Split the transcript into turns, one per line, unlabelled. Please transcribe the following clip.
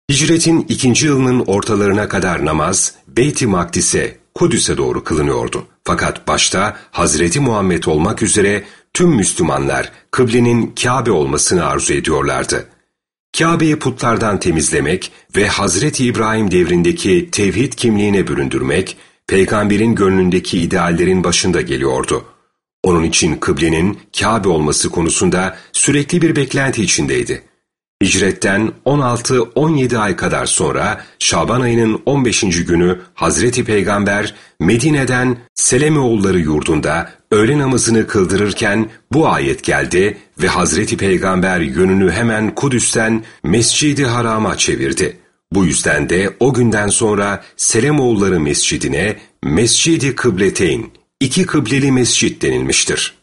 Hicretin 2. yılının ortalarına kadar namaz, Beyt-i Makdis'e, Kudüs'e doğru kılınıyordu. Fakat başta Hazreti Muhammed olmak üzere tüm Müslümanlar kıblenin Kabe olmasını arzu ediyorlardı. Kabe'yi putlardan temizlemek ve Hazreti İbrahim devrindeki tevhid kimliğine büründürmek, peygamberin gönlündeki ideallerin başında geliyordu. Onun için kıblenin Kabe olması konusunda sürekli bir beklenti içindeydi. Hicretten 16-17 ay kadar sonra Şaban ayının 15. günü Hazreti Peygamber Medine'den Selemeoğulları yurdunda öğle namazını kıldırırken bu ayet geldi ve Hazreti Peygamber yönünü hemen Kudüs'ten Mescid-i Haram'a çevirdi. Bu yüzden de o günden sonra Selemeoğulları Mescidine Mescid-i Kıbleteyn, iki kıbleli mescit denilmiştir.